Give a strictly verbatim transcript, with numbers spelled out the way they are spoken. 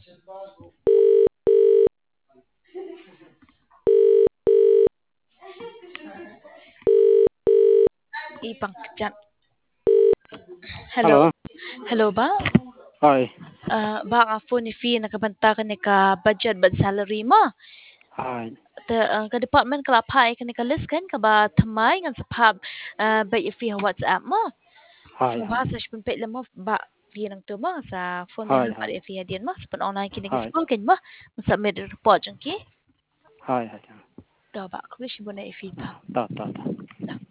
Ipang chat. Hello. Hello. Hello ba? Hi. Uh, ba ka phone ni fee nakabanta ka ni ka budget bad salary mo. Hi. The uh, ka department ka pa ka ni ka list kan ka ba thamay ngan sa pub uh, ba if fee WhatsApp mo. Hi. So ba sa pun pe mo ba fee nang tu mo sa phone Hi. din ba Hi. if fee din mo sa online kini Hi. school kan mo submit report jang ki. Hi. Hi. Do ba ko wish mo na if fee ka. Ta ta ta.